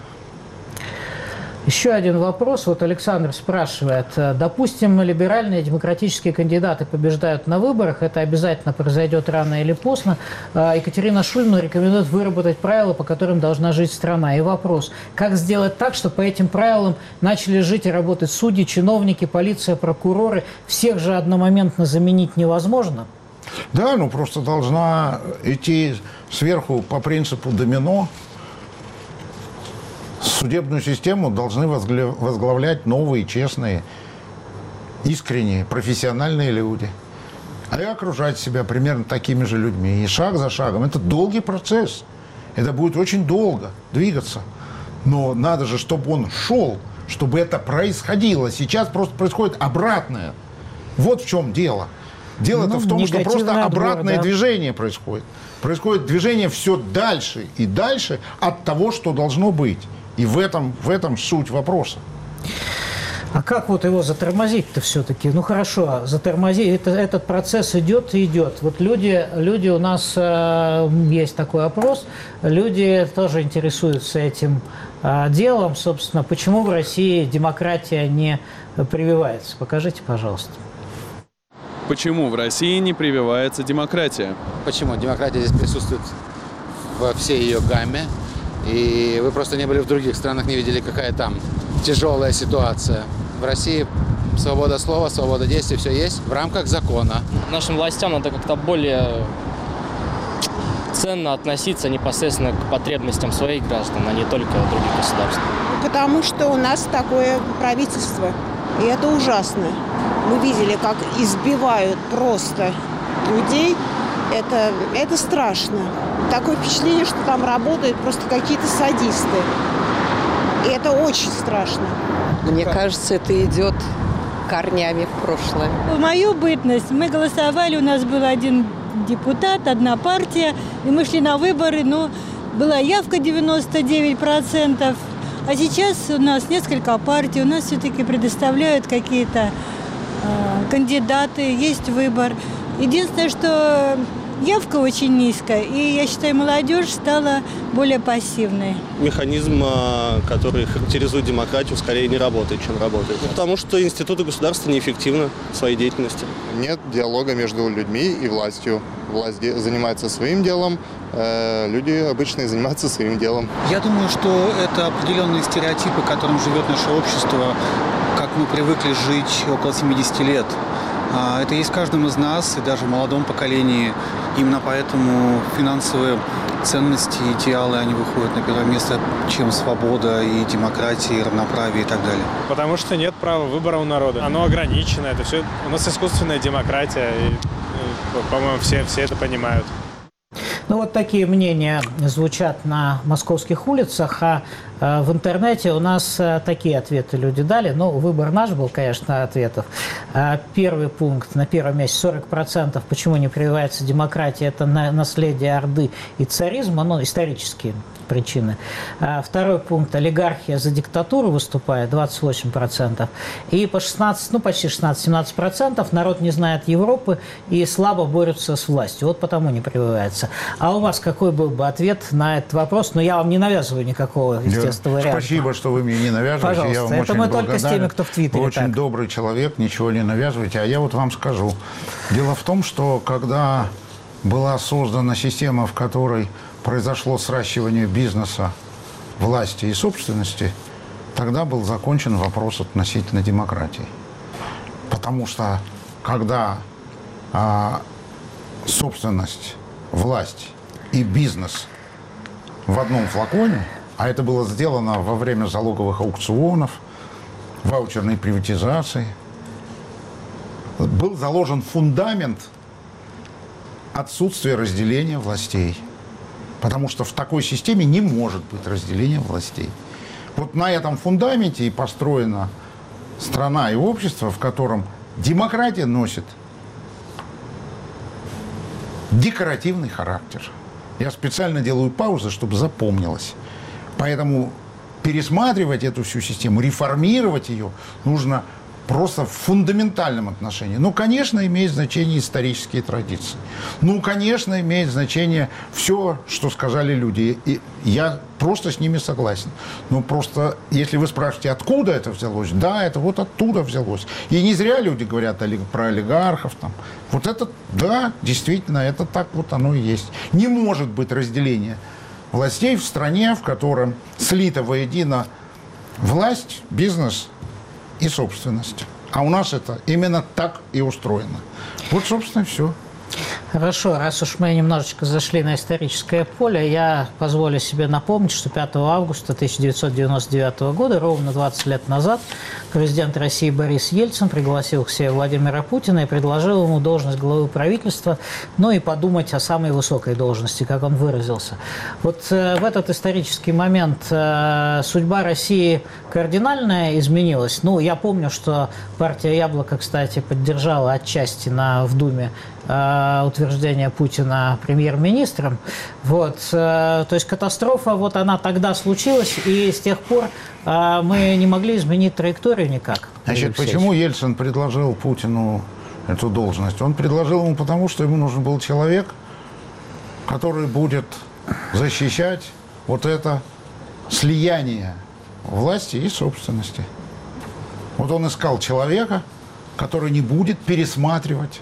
Еще один вопрос. Вот Александр спрашивает. Допустим, либеральные демократические кандидаты побеждают на выборах. Это обязательно произойдет рано или поздно. Екатерина Шульман рекомендует выработать правила, по которым должна жить страна. И вопрос. Как сделать так, чтобы по этим правилам начали жить и работать судьи, чиновники, полиция, прокуроры? Всех же одномоментно заменить невозможно.
Да, ну просто должна идти сверху по принципу домино. Судебную систему должны возглавлять новые, честные, искренние, профессиональные люди. А и окружать себя примерно такими же людьми. И шаг за шагом. Это долгий процесс. Это будет очень долго двигаться. Но надо же, чтобы он шел, чтобы это происходило. Сейчас просто происходит обратное. Вот в чем дело. Дело-то
Ну,
в том, что просто
негативный отбор,
обратное
да.
движение происходит. Происходит движение все дальше и дальше от того, что должно быть. И в этом, в этом суть вопроса.
А как вот его затормозить-то все-таки? Ну хорошо, затормозить. Это, этот процесс идет и идет. Вот люди, люди у нас э, есть такой опрос, люди тоже интересуются этим э, делом. Собственно, почему в России демократия не прививается? Покажите, пожалуйста.
Почему в России не прививается демократия?
Почему? Демократия здесь присутствует во всей ее гамме. И вы просто не были в других странах, не видели, какая там тяжелая ситуация. В России свобода слова, свобода действий, все есть в рамках закона.
Нашим властям надо как-то более ценно относиться непосредственно к потребностям своих граждан, а не только других государств.
Потому что у нас такое правительство, и это ужасно. Мы видели, как избивают просто людей. Это, это страшно. Такое впечатление, что там работают просто какие-то садисты. И это очень страшно.
Мне кажется, это идет корнями в прошлое.
В мою бытность мы голосовали, у нас был один депутат, одна партия, и мы шли на выборы, но была явка девяносто девять процентов, а сейчас у нас несколько партий, у нас все-таки предоставляют какие-то э, кандидаты, есть выбор. Единственное, что явка очень низкая, и я считаю, молодежь стала более пассивной.
Механизм, который характеризует демократию, скорее не работает, чем работает. Потому что институты государства неэффективны в своей деятельности.
Нет диалога между людьми и властью. Власть занимается своим делом, люди обычные занимаются своим делом.
Я думаю, что это определенные стереотипы, которым живет наше общество, как мы привыкли жить около семидесяти лет. Это есть в каждом из нас, и даже в молодом поколении. Именно поэтому финансовые ценности, идеалы, они выходят на первое место, чем свобода и демократия, и равноправие и так далее.
Потому что нет права выбора у народа. Оно ограничено. Это все, у нас искусственная демократия, и, по-моему, все, все это понимают.
Ну, вот такие мнения звучат на московских улицах, а э, в интернете у нас э, такие ответы люди дали. Ну, выбор наш был, конечно, ответов. Э, первый пункт, на первом месте сорок процентов, почему не прививается демократия, это на, наследие Орды и царизма, ну, исторические причины. А второй пункт, олигархия за диктатуру выступает, двадцать восемь процентов. И по шестнадцать, ну, почти шестнадцать-семнадцать процентов народ не знает Европы и слабо борются с властью. Вот потому не прививается. А у вас какой был бы ответ на этот вопрос? Но я вам не навязываю никакого, естественно, варианта.
Спасибо, что вы мне не навязываете.
Пожалуйста,
я вам
это
очень
мы
благодарен.
только с теми, кто в Твиттере.
Вы очень
так.
добрый человек, ничего не навязываете. А я вот вам скажу. Дело в том, что когда была создана система, в которой произошло сращивание бизнеса, власти и собственности, тогда был закончен вопрос относительно демократии. Потому что когда а, собственность, власть и бизнес в одном флаконе, а это было сделано во время залоговых аукционов, ваучерной приватизации, был заложен фундамент отсутствия разделения властей. Потому что в такой системе не может быть разделения властей. Вот на этом фундаменте и построена страна и общество, в котором демократия носит декоративный характер. Я специально делаю паузы, чтобы запомнилось. Поэтому пересматривать эту всю систему, реформировать ее нужно просто в фундаментальном отношении. Ну, конечно, имеет значение исторические традиции. Ну, конечно, имеет значение все, что сказали люди. И я просто с ними согласен. Но просто, если вы спрашиваете, откуда это взялось, да, это вот оттуда взялось. И не зря люди говорят про олигархов. Там. Вот это, да, действительно, это так вот оно и есть. Не может быть разделения властей в стране, в котором слита воедино власть, бизнес и собственность. А у нас это именно так и устроено. Вот, собственно, и все.
Хорошо, раз уж мы немножечко зашли на историческое поле, я позволю себе напомнить, что пятого августа тысяча девятьсот девяносто девятого года, ровно двадцать лет назад, президент России Борис Ельцин пригласил к себе Владимира Путина и предложил ему должность главы правительства, ну и подумать о самой высокой должности, как он выразился. Вот э, в этот исторический момент э, судьба России кардинально изменилась. Ну, я помню, что партия «Яблоко», кстати, поддержала отчасти на, в Думе утверждение Путина премьер-министром. Вот. То есть катастрофа, вот она тогда случилась, и с тех пор мы не могли изменить траекторию никак.
Значит, почему Ельцин предложил Путину эту должность? Он предложил ему потому, что ему нужен был человек, который будет защищать вот это слияние власти и собственности. Вот он искал человека, который не будет пересматривать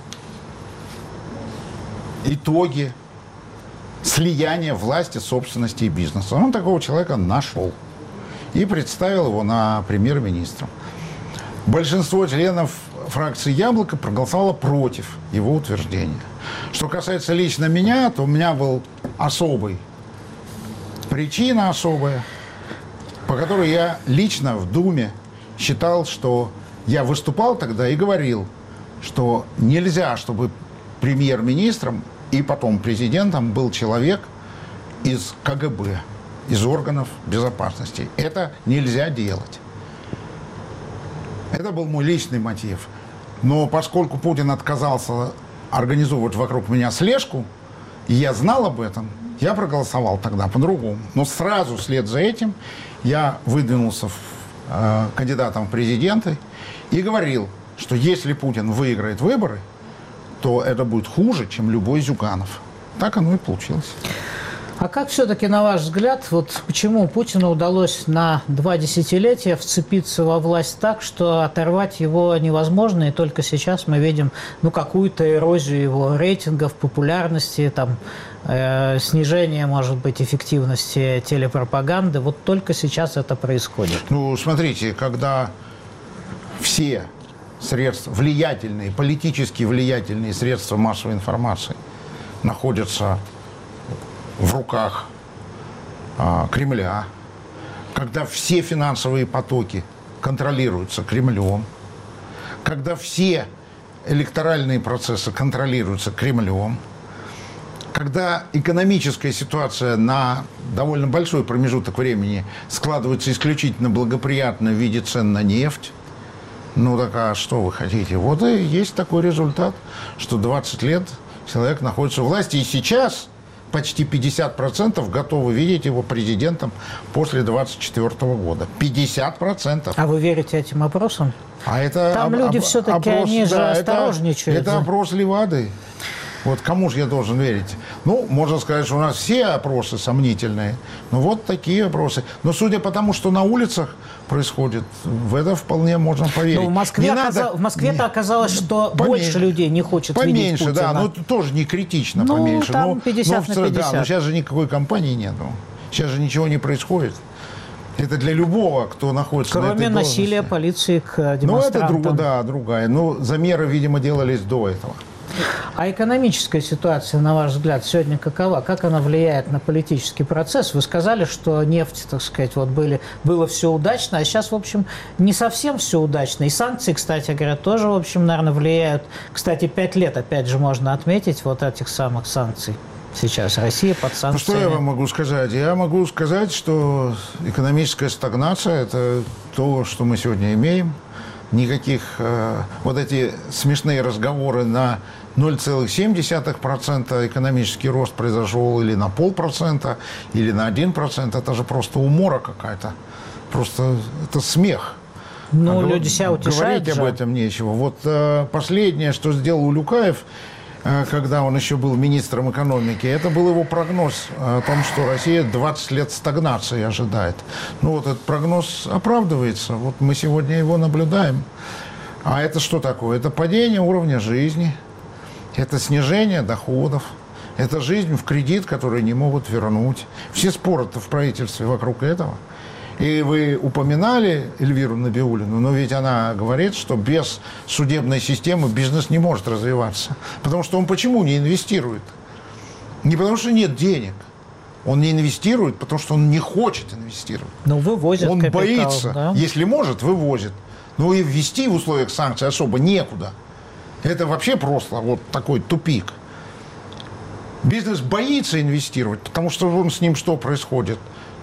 итоги слияния власти, собственности и бизнеса. Он такого человека нашел и представил его на премьер-министра. Большинство членов фракции «Яблоко» проголосовало против его утверждения. Что касается лично меня, то у меня был особый, причина особая, по которой я лично в Думе считал, что я выступал тогда и говорил, что нельзя, чтобы премьер-министром и потом президентом был человек из ка гэ бэ, из органов безопасности. Это нельзя делать. Это был мой личный мотив. Но поскольку Путин отказался организовывать вокруг меня слежку, и я знал об этом, я проголосовал тогда по-другому. Но сразу вслед за этим я выдвинулся в, э, кандидатом в президенты и говорил, что если Путин выиграет выборы, то это будет хуже, чем любой Зюганов. Так оно и получилось.
А как все-таки, на ваш взгляд, вот почему Путину удалось на два десятилетия вцепиться во власть так, что оторвать его невозможно, и только сейчас мы видим ну, какую-то эрозию его рейтингов, популярности, там, э, снижение, может быть, эффективности телепропаганды. Вот только сейчас это происходит.
Ну, смотрите, когда все средства, влиятельные, политически влиятельные средства массовой информации находятся в руках а, Кремля, когда все финансовые потоки контролируются Кремлем, когда все электоральные процессы контролируются Кремлем, когда экономическая ситуация на довольно большой промежуток времени складывается исключительно благоприятно в виде цен на нефть, ну так а что вы хотите? Вот и есть такой результат, что двадцать лет человек находится у власти, и сейчас почти пятьдесят процентов готовы видеть его президентом после двадцать четвёртого года. пятьдесят процентов.
А вы верите этим опросам?
А это
Там
об,
люди
об,
все-таки,
опрос,
они же
да,
осторожничают.
Это, это опрос Левады. Вот кому же я должен верить? Ну, можно сказать, что у нас все опросы сомнительные. Но вот такие опросы. Но судя по тому, что на улицах происходит, в это вполне можно поверить.
Но в Москве,
не
оказа...
надо...
в Москве-то оказалось, что
поменьше,
больше людей не хочет
поменьше,
видеть Путина.
Да, но тоже не критично,
ну,
поменьше.
Там пятьдесят
но,
на пятьдесят.
Да, но сейчас же никакой кампании нету. Сейчас же ничего не происходит. Это для любого, кто находится
Кроме
на этой должности.
насилия полиции к демонстрантам.
Ну, это друг, да, другая. Но замеры, видимо, делались до этого.
А экономическая ситуация, на ваш взгляд, сегодня какова? Как она влияет на политический процесс? Вы сказали, что нефть, так сказать, вот были, было все удачно, а сейчас, в общем, не совсем все удачно. И санкции, кстати говоря, тоже, в общем, наверное, влияют. Кстати, пять лет, опять же, можно отметить вот этих самых санкций. Сейчас Россия под санкциями.
Ну, что я вам могу сказать? Я могу сказать, что экономическая стагнация – это то, что мы сегодня имеем. Никаких э, вот эти смешные разговоры на ноль целых семь десятых процента экономический рост произошел или на полпроцента, или на один процент. Это же просто умора какая-то. Просто это смех.
Ну,
а
люди себя утешают
Говорить
же.
об этом нечего. Вот э, последнее, что сделал Улюкаев, э, когда он еще был министром экономики, это был его прогноз о том, что Россия двадцать лет стагнации ожидает. Ну, вот этот прогноз оправдывается. Вот мы сегодня его наблюдаем. А это что такое? Это падение уровня жизни, это снижение доходов, это жизнь в кредит, который не могут вернуть. Все споры-то в правительстве вокруг этого. И вы упоминали Эльвиру Набиуллину, но ведь она говорит, что без судебной системы бизнес не может развиваться. Потому что он почему не инвестирует? Не потому что нет денег. Он не инвестирует, потому что он не хочет инвестировать.
Но вывозит
Он
капитал,
боится.
Да?
Если может, вывозит. Но и ввести в условиях санкций особо некуда. Это вообще просто вот такой тупик. Бизнес боится инвестировать, потому что он, с ним что происходит?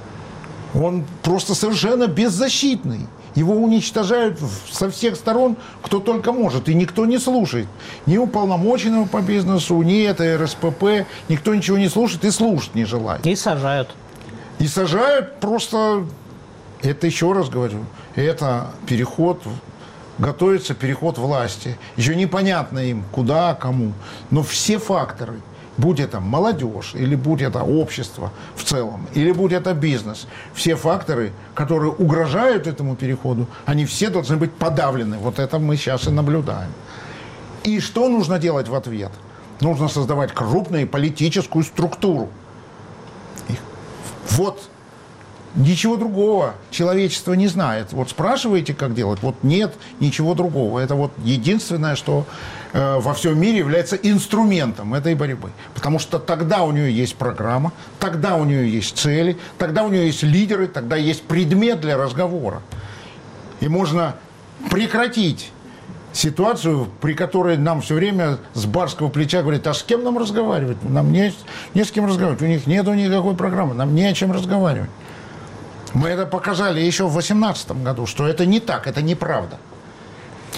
Он просто совершенно беззащитный. Его уничтожают со всех сторон, кто только может. И никто не слушает. Ни уполномоченного по бизнесу, ни это эр эс пэ пэ. Никто ничего не слушает и слушать не желает.
И сажают.
И сажают просто... Это, еще раз говорю, это переход... Готовится переход власти. Еще непонятно им, куда, кому. Но все факторы, будь это молодежь, или будь это общество в целом, или будь это бизнес, все факторы, которые угрожают этому переходу, они все должны быть подавлены. Вот это мы сейчас и наблюдаем. И что нужно делать в ответ? Нужно создавать крупную политическую структуру. И вот. Ничего другого человечество не знает. Вот спрашиваете, как делать? Вот нет ничего другого. Это вот единственное, что э, во всем мире является инструментом этой борьбы. Потому что тогда у нее есть программа, тогда у нее есть цели, тогда у нее есть лидеры, тогда есть предмет для разговора. И можно прекратить ситуацию, при которой нам все время с барского плеча говорят, а с кем нам разговаривать? Нам не, не с кем разговаривать. У них нет никакой программы, нам не о чем разговаривать. Мы это показали еще в две тысячи восемнадцатом году, что это не так, это неправда.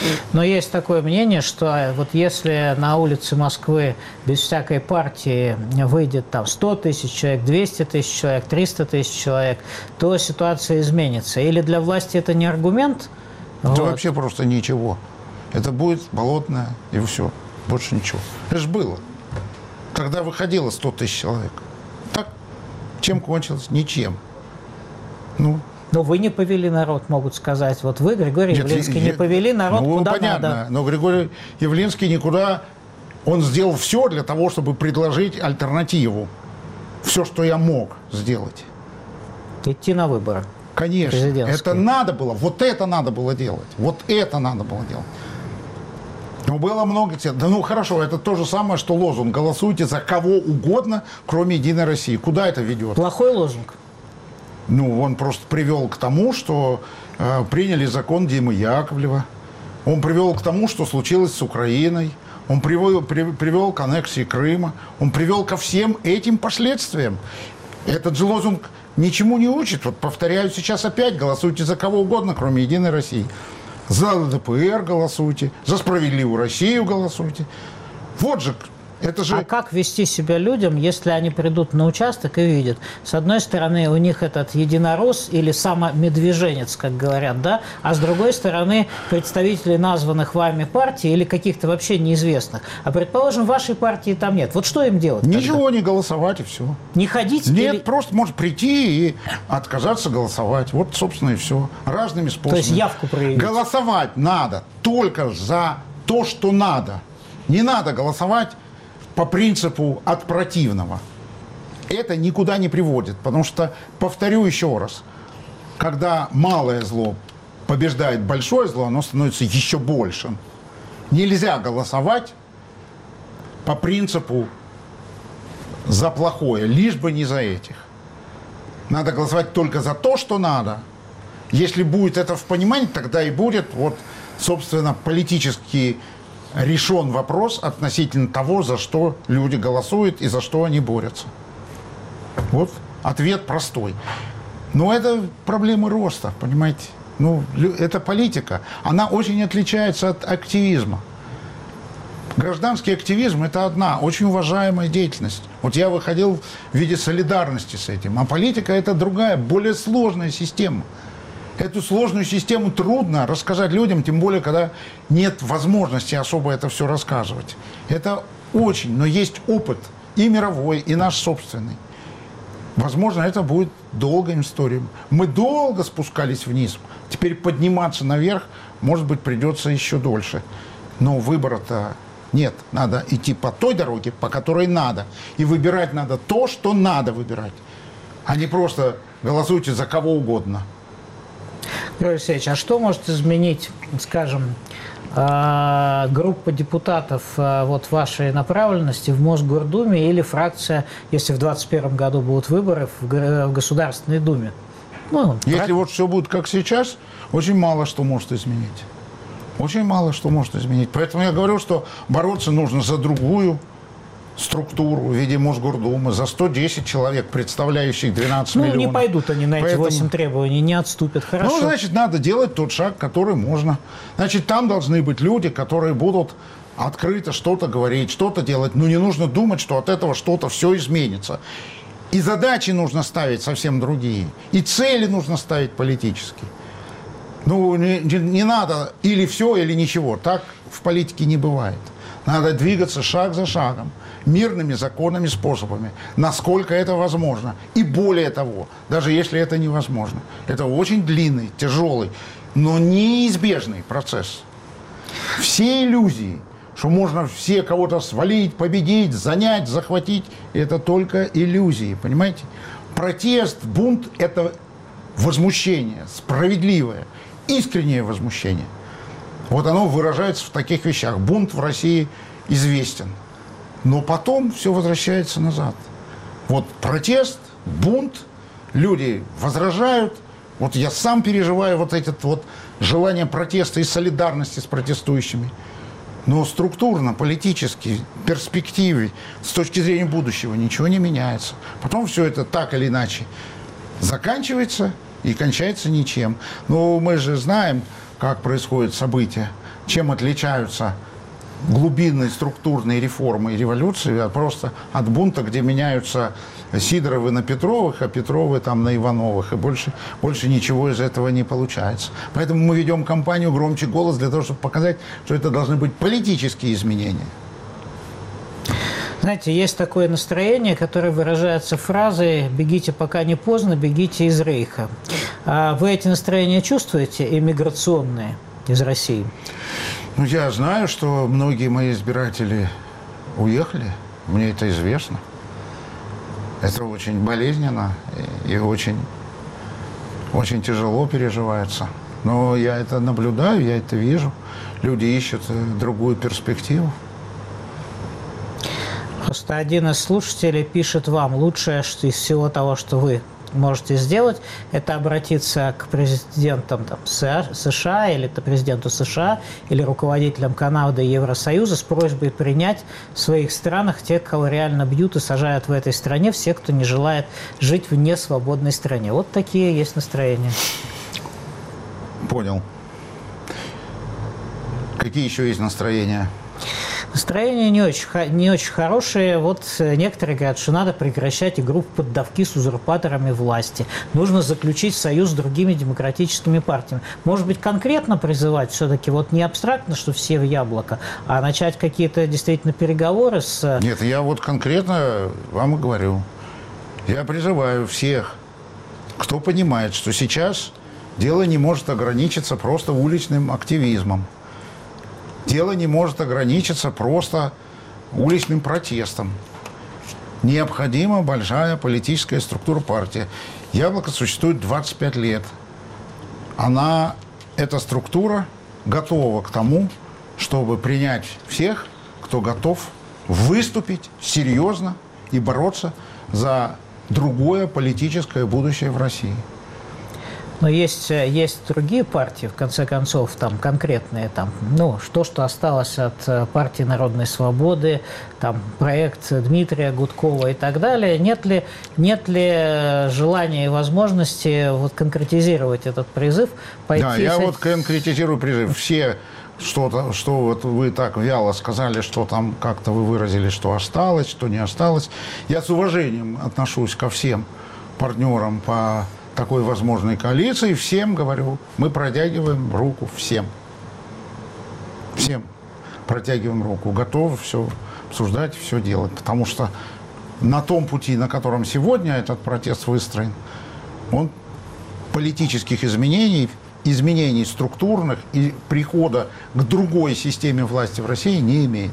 Но есть такое мнение, что вот если на улице Москвы без всякой партии выйдет там сто тысяч человек, двести тысяч человек, триста тысяч человек, то ситуация изменится. Или для власти это не аргумент?
Это
вот.
вообще просто ничего. Это будет болотное и все. Больше ничего. Это же было. Когда выходило сто тысяч человек. Так, чем кончилось? Ничем. Ну,
Но вы не повели народ, могут сказать. Вот вы, Григорий Нет, Явлинский, я, не повели народ
ну,
куда
понятно,
надо.
Но Григорий Явлинский никуда... Он сделал все для того, чтобы предложить альтернативу. Все, что я мог сделать.
Идти на выборы.
Конечно. Это надо было. Вот это надо было делать. Вот это надо было делать. Но было много... Да ну хорошо, это то же самое, что лозунг. Голосуйте за кого угодно, кроме «Единой России». Куда это ведет?
Плохой лозунг.
Ну, он просто привел к тому, что э, приняли закон Димы Яковлева. Он привел к тому, что случилось с Украиной. Он привел, при, привел к аннексии Крыма. Он привел ко всем этим последствиям. Этот же лозунг ничему не учит. Вот повторяю сейчас опять. Голосуйте за кого угодно, кроме «Единой России». За ЛДПР голосуйте, за «Справедливую Россию» голосуйте. Вот же, это же...
А как вести себя людям, если они придут на участок и видят? С одной стороны, у них этот единорос или самомедвеженец, как говорят, да? А с другой стороны, представители названных вами партий или каких-то вообще неизвестных. А предположим, вашей партии там нет. Вот что им делать?
Ничего,
тогда?
не голосовать и все.
Не ходить?
Нет,
или...
просто может прийти и отказаться голосовать. Вот, собственно, и все. Разными способами.
То есть явку проявить?
Голосовать надо только за то, что надо. Не надо голосовать по принципу от противного. Это никуда не приводит. Потому что, повторю еще раз, когда малое зло побеждает большое зло, оно становится еще большим. Нельзя голосовать по принципу за плохое, лишь бы не за этих. Надо голосовать только за то, что надо. Если будет это в понимании, тогда и будет, вот, собственно, политический решен вопрос относительно того, за что люди голосуют и за что они борются. Вот ответ простой. Но это проблемы роста, понимаете? Ну, это политика. Она очень отличается от активизма. Гражданский активизм – это одна очень уважаемая деятельность. Вот я выходил в виде солидарности с этим. А политика – это другая, более сложная система. Эту сложную систему трудно рассказать людям, тем более, когда нет возможности особо это все рассказывать. Это очень, но есть опыт и мировой, и наш собственный. Возможно, это будет долгой историей. Мы долго спускались вниз. Теперь подниматься наверх, может быть, придется еще дольше. Но выбора-то нет. Надо идти по той дороге, по которой надо. И выбирать надо то, что надо выбирать. А не просто голосуйте за кого угодно.
Григорий Алексеевич, а что может изменить, скажем, группа депутатов вот вашей направленности в Мосгордуме или фракция, если в двадцать первом году будут выборы в Государственной Думе? Ну,
если
фрак...
вот все будет как сейчас, очень мало что может изменить. Очень мало что может изменить. Поэтому я говорю, что бороться нужно за другую структуру в виде Мосгордумы, за сто десять человек, представляющих двенадцать
ну,
миллионов.
Ну, не пойдут они на эти
Поэтому...
восемь требований, не отступят. Хорошо.
Ну, значит, надо делать тот шаг, который можно. Значит, там должны быть люди, которые будут открыто что-то говорить, что-то делать. Но не нужно думать, что от этого что-то все изменится. И задачи нужно ставить совсем другие. И цели нужно ставить политические. Ну, не, не, не надо или все, или ничего. Так в политике не бывает. Надо двигаться шаг за шагом, мирными законными способами, насколько это возможно. И более того, даже если это невозможно. Это очень длинный, тяжелый, но неизбежный процесс. Все иллюзии, что можно все кого-то свалить, победить, занять, захватить, это только иллюзии, понимаете? Протест, бунт – это возмущение, справедливое, искреннее возмущение. Вот оно выражается в таких вещах. Бунт в России известен. Но потом все возвращается назад. Вот протест, бунт, люди возражают. Вот я сам переживаю вот это вот желание протеста и солидарности с протестующими. Но структурно, политически, в перспективе, с точки зрения будущего ничего не меняется. Потом все это так или иначе заканчивается и кончается ничем. Но мы же знаем, как происходят события. чем отличаются глубинные структурные реформы и революции, а просто от бунта, где меняются Сидоровы на Петровых, а Петровы там на Ивановых. И больше, больше ничего из этого не получается. Поэтому мы ведем кампанию «Громче голос» для того, чтобы показать, что это должны быть политические изменения.
Знаете, есть такое настроение, которое выражается фразой «бегите, пока не поздно, бегите из Рейха». А вы эти настроения чувствуете, иммиграционные, из России?
Ну, я знаю, что многие мои избиратели уехали. Мне это известно. Это очень болезненно и очень, очень тяжело переживается. Но я это наблюдаю, я это вижу. Люди ищут другую перспективу.
Просто один из слушателей пишет вам: лучшее что из всего того, что вы можете сделать, это обратиться к президентам там, США или к президенту США или руководителям Канады и Евросоюза с просьбой принять в своих странах тех, кого реально бьют и сажают в этой стране, все, кто не желает жить в несвободной стране. Вот такие есть настроения.
Понял. Какие еще есть настроения?
Настроение не очень, не очень хорошее. Вот некоторые говорят, что надо прекращать игру в поддавки с узурпаторами власти. Нужно заключить союз с другими демократическими партиями. Может быть, конкретно призывать все-таки, вот не абстрактно, что все в яблоко, а начать какие-то действительно переговоры с...
Нет, я вот конкретно вам и говорю. Я призываю всех, кто понимает, что сейчас дело не может ограничиться просто уличным активизмом. Дело не может ограничиться просто уличным протестом. Необходима большая политическая структура партии. «Яблоко» существует двадцать пять лет. Она, эта структура, готова к тому, чтобы принять всех, кто готов выступить серьезно и бороться за другое политическое будущее в России.
Но есть, есть другие партии, в конце концов, там конкретные, там, ну, то, что осталось от партии Народной Свободы, там, проект Дмитрия Гудкова и так далее. Нет ли, нет ли желания и возможности вот конкретизировать этот призыв? Пойти
да, я
с...
вот конкретизирую призыв. Все, что-то, что вот вы так вяло сказали, что там как-то вы выразили, что осталось, что не осталось. Я с уважением отношусь ко всем партнерам по такой возможной коалиции. Всем говорю, мы протягиваем руку всем. Всем протягиваем руку. Готовы все обсуждать, все делать. Потому что на том пути, на котором сегодня этот протест выстроен, он политических изменений, изменений структурных и прихода к другой системе власти в России не имеет.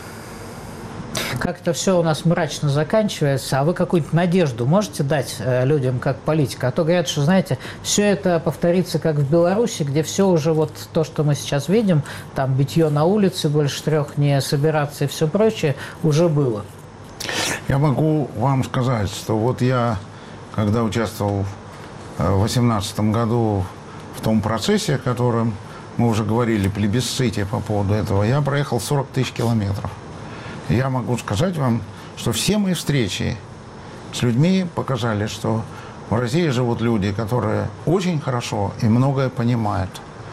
Как-то все у нас мрачно заканчивается, а вы какую-нибудь надежду можете дать э, людям как политик? А то говорят, что, знаете, все это повторится как в Беларуси, где все уже вот то, что мы сейчас видим, там битье на улице, больше трех не собираться и все прочее, уже было.
Я могу вам сказать, что вот я, когда участвовал в две тысячи восемнадцатом году в том процессе, о котором мы уже говорили, плебисците по поводу этого, я проехал сорок тысяч километров. Я могу сказать вам, что все мои встречи с людьми показали, что в России живут люди, которые очень хорошо и многое понимают.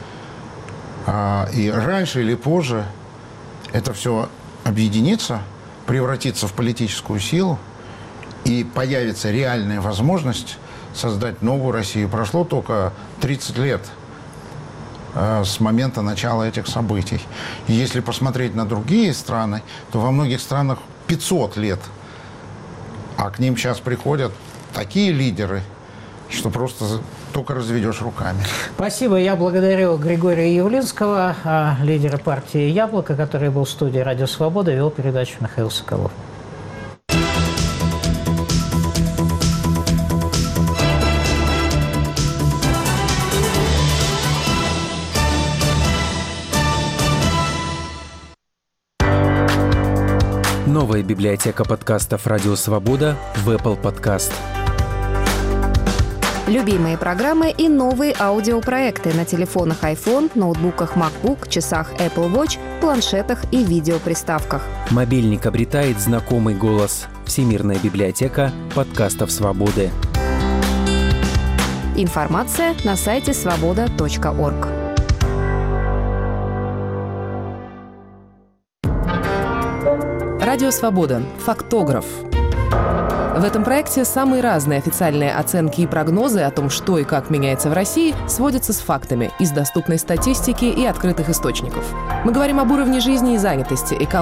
И раньше или позже это все объединится, превратится в политическую силу, и появится реальная возможность создать новую Россию. Прошло только тридцать лет с момента начала этих событий. И если посмотреть на другие страны, то во многих странах пятьсот лет. А к ним сейчас приходят такие лидеры, что просто только разведешь руками.
Спасибо. Я благодарю Григория Явлинского, лидера партии «Яблоко», который был в студии «Радио Свобода», вел передачу Михаил Соколов.
Новая библиотека подкастов «Радио Свобода» в Apple Podcast.
Любимые программы и новые аудиопроекты на телефонах iPhone, ноутбуках MacBook, часах Apple Watch, планшетах и видеоприставках.
Мобильник обретает знакомый голос. Всемирная библиотека подкастов «Свободы».
Информация на сайте свобода точка орг.
Радио «Свобода». Фактограф. В этом проекте самые разные официальные оценки и прогнозы о том, что и как меняется в России, сводятся с фактами из доступной статистики и открытых источников. Мы говорим об уровне жизни и занятости, экологии,